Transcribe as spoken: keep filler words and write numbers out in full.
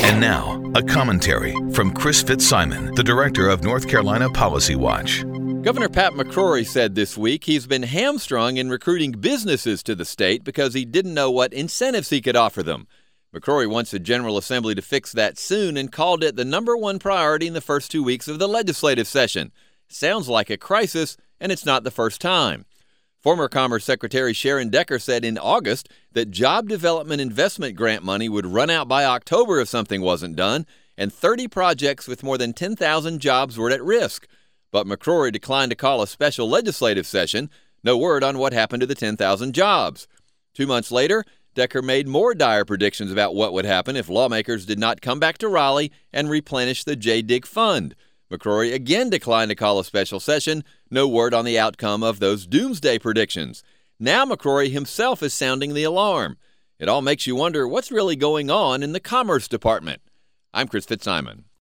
And now, a commentary from Chris Fitzsimon, the director of North Carolina Policy Watch. Governor Pat McCrory said this week he's been hamstrung in recruiting businesses to the state because he didn't know what incentives he could offer them. McCrory wants the General Assembly to fix that soon and called it the number one priority in the first two weeks of the legislative session. Sounds like a crisis, and it's not the first time. Former Commerce Secretary Sharon Decker said in August that job development investment grant money would run out by October if something wasn't done, and thirty projects with more than ten thousand jobs were at risk. But McCrory declined to call a special legislative session. No word on what happened to the ten thousand jobs. Two months later, Decker made more dire predictions about what would happen if lawmakers did not come back to Raleigh and replenish the J D I C fund. McCrory again declined to call a special session. No word on the outcome of those doomsday predictions. Now McCrory himself is sounding the alarm. It all makes you wonder what's really going on in the Commerce Department. I'm Chris Fitzsimon.